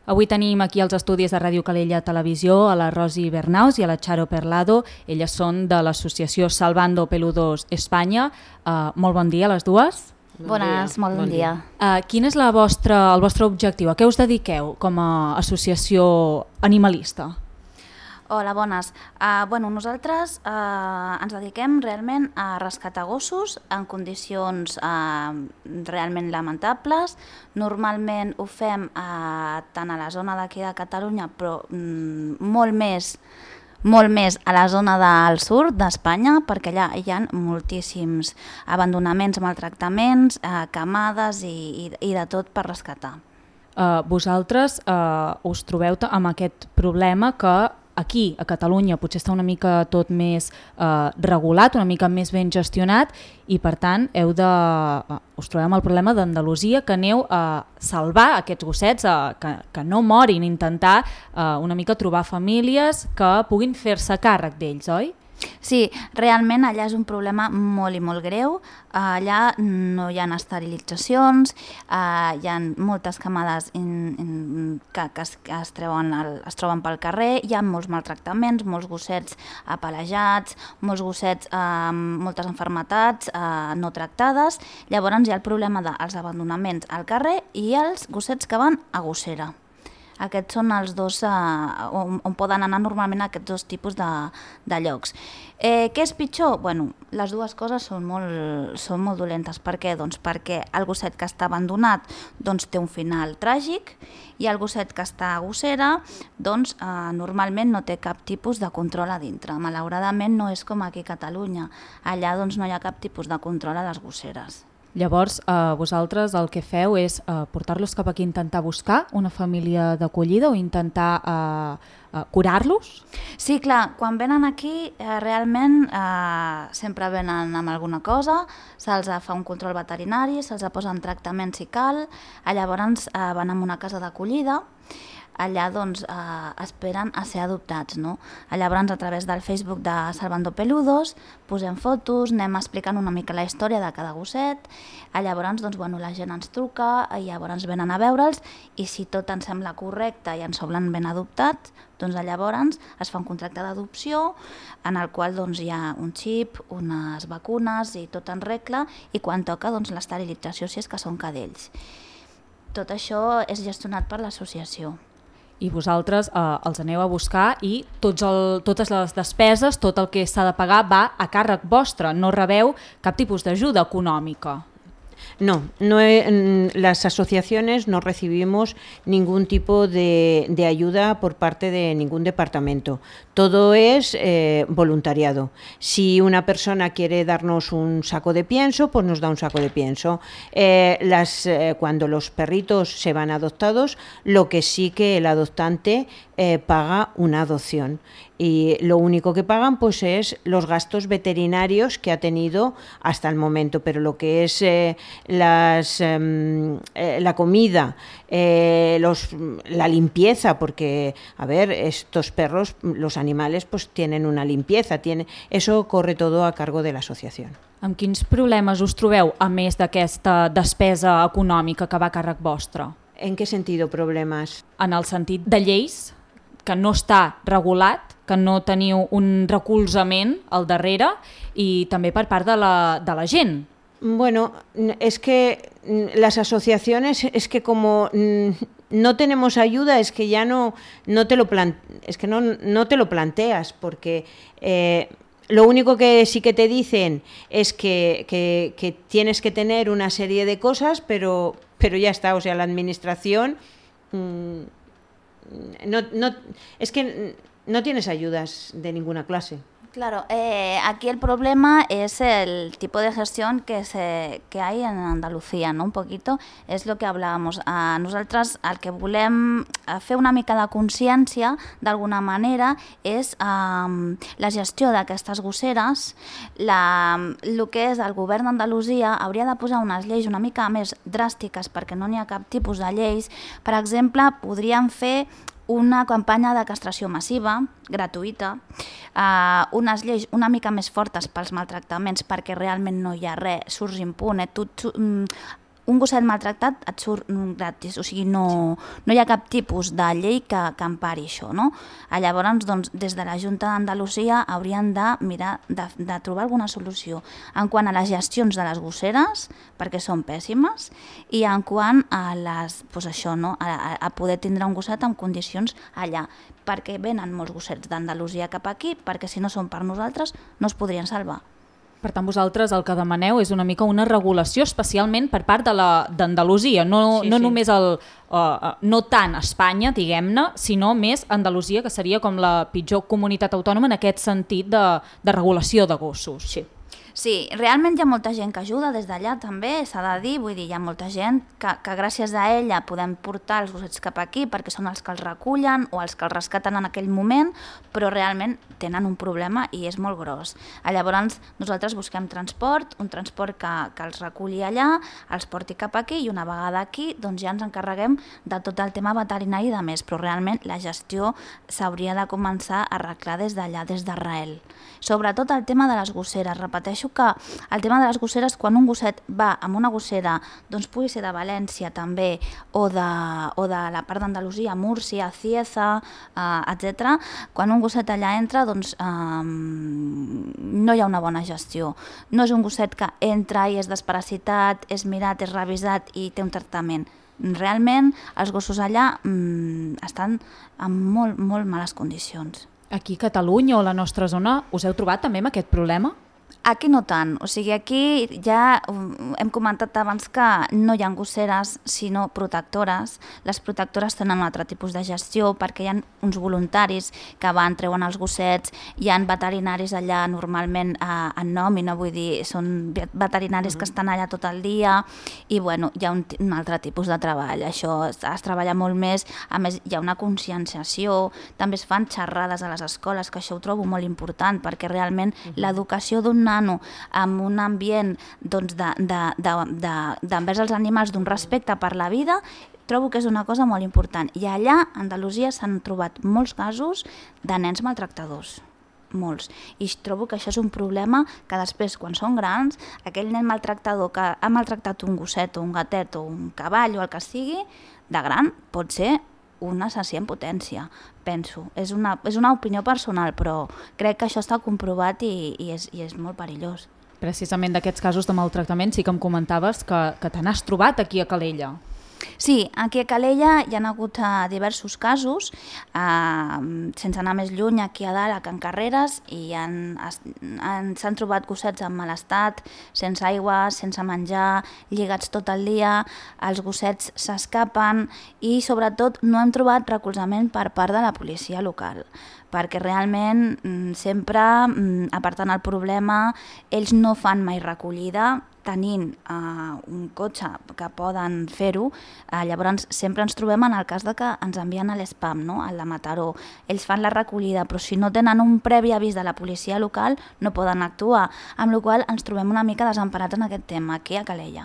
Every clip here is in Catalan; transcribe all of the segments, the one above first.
Avui tenim aquí als estudis de Ràdio Calella Televisió a la Rosi Bernaus i a la Charo Perlado. Elles són de l'associació Salvando Peludos Espanya. Molt bon dia a les dues. Bones, molt bon dia. Quin és el vostre objectiu? A què us dediqueu com a associació animalista? Hola, bones. Nosaltres ens dediquem realment a rescatar gossos en condicions realment lamentables. Normalment ho fem tant a la zona d'aquí de Catalunya, però molt més a la zona del sud d'Espanya, perquè allà hi ha moltíssims abandonaments, maltractaments, camades i de tot per rescatar. Vosaltres us trobeu amb aquest problema que aquí, a Catalunya, potser està una mica tot més regulat, una mica més ben gestionat i, per tant, us trobeu amb el problema d'Andalusia, que aneu a salvar aquests gossets, que no morin, intentar una mica trobar famílies que puguin fer-se càrrec d'ells, oi? Sí, realment allà és un problema molt i molt greu. Allà no hi ha esterilitzacions, hi ha moltes camades que es troben pel carrer, hi ha molts maltractaments, molts gossets apelejats, molts gossets amb moltes malalties no tractades. Llavors hi ha el problema dels abandonaments al carrer i els gossets que van a gossera. Aquests són els dos on poden anar normalment aquests dos tipus de llocs. Què és pitjor? Bueno, les dues coses són molt dolentes. Per què? Doncs perquè el gosset que està abandonat té un final tràgic i el gosset que està a gossera normalment no té cap tipus de control a dintre. Malauradament no és com aquí a Catalunya. Allà no hi ha cap tipus de control a les gosseres. Llavors, vosaltres el que feu és portar-los cap aquí, intentar buscar una família d'acollida o intentar curar-los? Sí, clar, quan venen aquí realment sempre venen amb alguna cosa, se'ls fa un control veterinari, se'ls posen tractament si cal, llavors van a una casa d'acollida, allà esperen a ser adoptats, no? Llavors a través del Facebook de Salvando Peludos posem fotos, anem explicant una mica la història de cada gosset, llavors la gent ens truca i llavors venen a veure'ls i si tot ens sembla correcte i ens semblen ben adoptats, llavors es fa un contracte d'adopció en el qual hi ha un xip, unes vacunes i tot en regla i quan toca l'esterilització si és que són cadells. Tot això és gestionat per l'associació. I vosaltres els aneu a buscar i totes les despeses, tot el que s'ha de pagar va a càrrec vostre, no rebeu cap tipus d'ajuda econòmica. No, las asociaciones no recibimos ningún tipo de ayuda por parte de ningún departamento. Todo es voluntariado. Si una persona quiere darnos un saco de pienso, pues nos da un saco de pienso. Cuando los perritos se van adoptados, lo que sí que el adoptante paga una adopción. Y lo único que pagan pues es los gastos veterinarios que ha tenido hasta el momento, pero lo que es la comida, la limpieza, porque a ver, estos perros, los animales pues tienen una limpieza, eso corre todo a cargo de la asociación. Amb quins problemes us trobeu a més d'aquesta despesa econòmica que va a càrrec vostre? ¿En qué sentido problemas? En el sentit de lleis, que no està regulat, que no teniu un recolzament al darrere i també per part de la gent. Bueno, es que las asociaciones, es que como no tenemos ayuda, es que ya no te lo planteas, porque lo único que sí que te dicen es que tienes que tener una serie de cosas, pero ya está, o sea, la administración... es que no tienes ayudas de ninguna clase. Claro, aquí el problema es el tipo de gestión que hay en Andalucía, ¿no? Un poquito, es lo que hablábamos. Nosaltres el que volem fer una mica de consciència, d'alguna manera, és la gestió d'aquestes gosseres. El que és el govern d'Andalusia hauria de posar unes lleis una mica més dràstiques perquè no n'hi ha cap tipus de lleis. Per exemple, podríem fer una campanya de castració massiva, gratuïta, unes lleis una mica més fortes pels maltractaments perquè realment no hi ha res, surts impune, un gosset maltractat et surt gratis, o sigui, no hi ha cap tipus de llei que empari això, no? Llavors, doncs, des de la Junta d'Andalusia haurien de mirar de trobar alguna solució en quant a les gestions de les gosseres, perquè són pèssimes, i en quant a a poder tindre un gosset en condicions allà, perquè venen molts gossets d'Andalusia cap aquí, perquè si no són per nosaltres no es podrien salvar. Per tant, vosaltres el que demaneu és una mica una regulació, especialment per part d'Andalusia, no només no tant Espanya, diguem-ne, sinó més Andalusia, que seria com la pitjor comunitat autònoma en aquest sentit de regulació de gossos. Sí, realment hi ha molta gent que ajuda des d'allà també, s'ha de dir, vull dir, hi ha molta gent que gràcies a ella podem portar els gossets cap aquí perquè són els que els recullen o els que els rescaten en aquell moment, però realment tenen un problema i és molt gros. Llavors nosaltres busquem transport, un transport que els reculli allà, els porti cap aquí i una vegada aquí doncs ja ens encarreguem de tot el tema veterinari i de més, però realment la gestió s'hauria de començar a arreglar des d'allà, des d'Israel. Sobretot el tema de les gosseres, repeteixo que el tema de les gosseres, quan un gosset va amb una gossera, doncs pugui ser de València també, o de la part d'Andalusia, Múrcia, Cieza, etc. Quan un gosset allà entra, doncs no hi ha una bona gestió. No és un gosset que entra i és desparasitat, és mirat, és revisat i té un tractament. Realment els gossos allà estan en molt, molt males condicions. Aquí a Catalunya o a la nostra zona us heu trobat també amb aquest problema? Aquí no tant, o sigui, aquí ja hem comentat abans que no hi ha gosseres sinó protectores. Les protectores tenen un altre tipus de gestió perquè hi ha uns voluntaris que van, treuen els gossets, hi ha veterinaris allà normalment en nòmina, vull dir, són veterinaris que estan allà tot el dia i bueno, hi ha un altre tipus de treball, això es treballa molt més, a més hi ha una conscienciació, també es fan xerrades a les escoles, que això ho trobo molt important perquè realment l'educació d'un nano amb un ambient doncs, d'envers els animals, d'un respecte per la vida, trobo que és una cosa molt important. I allà, a Andalusia, s'han trobat molts casos de nens maltractadors. Molts. I trobo que això és un problema que després, quan són grans, aquell nen maltractador que ha maltractat un gosset o un gatet o un cavall o el que sigui, de gran pot ser un assassí en potència, penso. És una opinió personal, però crec que això està comprovat i és molt perillós. Precisament d'aquests casos de maltractament sí que em comentaves que te n'has trobat aquí a Calella. Sí, aquí a Calella hi ha hagut diversos casos, sense anar més lluny, aquí a dalt, a Can Carreres, i s'han trobat gossets en mal estat, sense aigua, sense menjar, lligats tot el dia, els gossets s'escapen i sobretot no hem trobat recolzament per part de la policia local, perquè realment sempre apartant el problema, ells no fan mai recollida, tenint un cotxe que poden fer-ho, llavors sempre ens trobem en el cas de que ens envien a l'espam, no? Al de Mataró. Ells fan la recollida, però si no tenen un previ avís de la policia local no poden actuar, amb la qual cosa ens trobem una mica desemparats en aquest tema, aquí a Calella.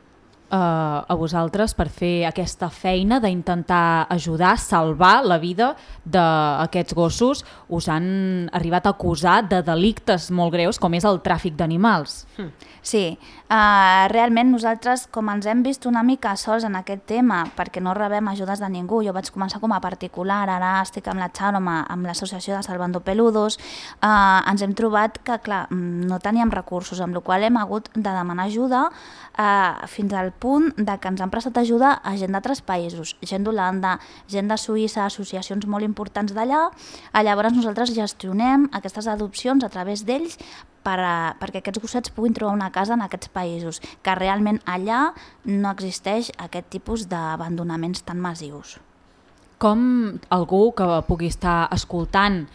A vosaltres per fer aquesta feina d'intentar ajudar, salvar la vida d'aquests gossos, us han arribat a acusar de delictes molt greus com és el tràfic d'animals. Sí, realment nosaltres com ens hem vist una mica sols en aquest tema perquè no rebem ajudes de ningú, jo vaig començar com a particular, ara estic amb la Xaroma, amb l'associació de Salvando Peludos, ens hem trobat que clar, no teníem recursos, amb la qual cosa hem hagut de demanar ajuda fins al punt de que ens han prestat ajuda a gent d'altres països, gent d'Holanda, gent de Suïssa, associacions molt importants d'allà. Llavors nosaltres gestionem aquestes adopcions a través d'ells perquè aquests gossets puguin trobar una casa en aquests països, que realment allà no existeix aquest tipus d'abandonaments tan massius. Com algú que pugui estar escoltant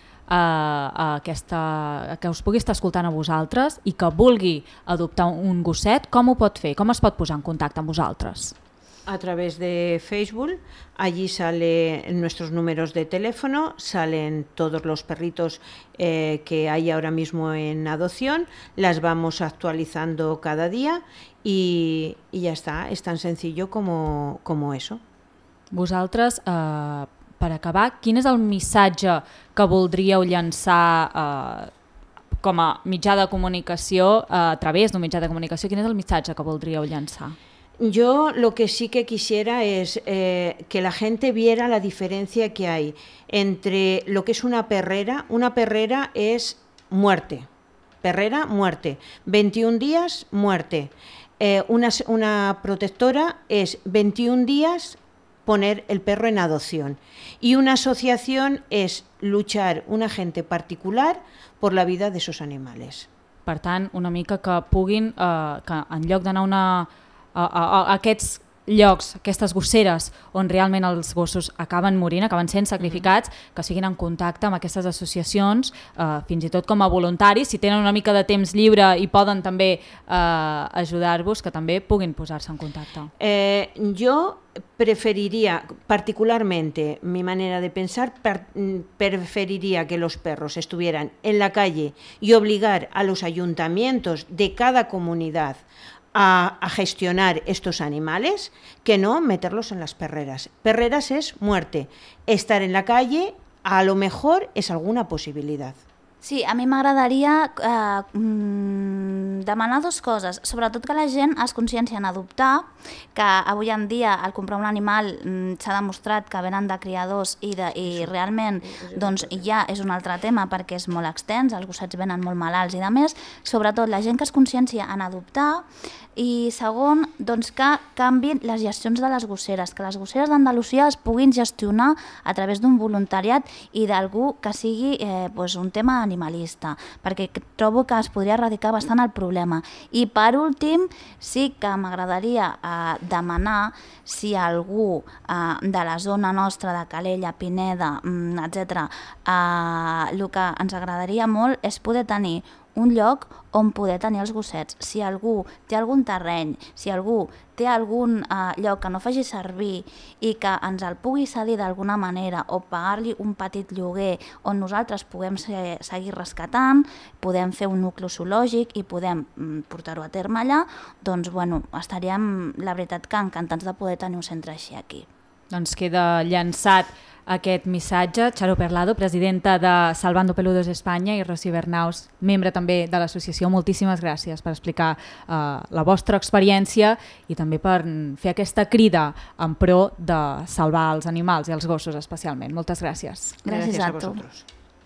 que us pugui estar escoltant a vosaltres i que vulgui adoptar un gosset, com ho pot fer? Com es pot posar en contacte amb vosaltres? A través de Facebook, allí salen nuestros números de teléfono, salen todos los perritos que hay ahora mismo en adopción, las vamos actualizando cada día y ya está, es tan sencillo como eso. Vosaltres, per acabar, quin és el missatge que voldríeu llançar com a mitjà de comunicació, a través d'un mitjà de comunicació, quin és el missatge que voldríeu llançar? Yo lo que sí que quisiera es que la gente viera la diferencia que hay entre lo que es una perrera. Una perrera es muerte. Perrera, muerte. 21 días, muerte. Una protectora es 21 días poner el perro en adopción. Y una asociación es luchar un agente particular por la vida de esos animales. Per tant, una mica que puguin, que en lloc d'anar a aquests llocs, aquestes gosseres on realment els gossos acaben morint, acaben sent sacrificats, que siguin en contacte amb aquestes associacions, fins i tot com a voluntaris, si tenen una mica de temps lliure i poden també ajudar-vos, que també puguin posar-se en contacte. Yo preferiría, particularmente, mi manera de pensar, preferiría que los perros estuvieran en la calle y obligar a los ayuntamientos de cada comunidad a gestionar estos animales, que no meterlos en las perreras. Perreras es muerte. Estar en la calle a lo mejor es alguna posibilidad. Sí, a mi m'agradaria demanar dues coses. Sobretot que la gent es consciència en adoptar, que avui en dia al comprar un animal s'ha demostrat que venen de criadors i realment doncs, ja és un altre tema perquè és molt extens, els gossets venen molt malalts i de més. Sobretot la gent que es consciència en adoptar, i segon, doncs, que canvin les gestions de les gosseres, que les gosseres d'Andalusia es puguin gestionar a través d'un voluntariat i d'algú que sigui un tema animalista, perquè trobo que es podria erradicar bastant el problema. I per últim, sí que m'agradaria demanar si algú de la zona nostra de Calella, Pineda, etc., el que ens agradaria molt és poder tenir un lloc on poder tenir els gossets. Si algú té algun terreny, si algú té algun lloc que no faci servir i que ens el pugui cedir d'alguna manera o pagar-li un petit lloguer on nosaltres puguem seguir rescatant, podem fer un nucli zoològic i podem portar-ho a terme allà, doncs bueno, estaríem, la veritat, que encantats de poder tenir un centre així aquí. Doncs queda llançat aquest missatge. Charo Perlado, presidenta de Salvando Peludos Espanya, i Rocío Bernaus, membre també de l'associació. Moltíssimes gràcies per explicar la vostra experiència i també per fer aquesta crida en pro de salvar els animals i els gossos especialment. Moltes gràcies. Gràcies a vosotros.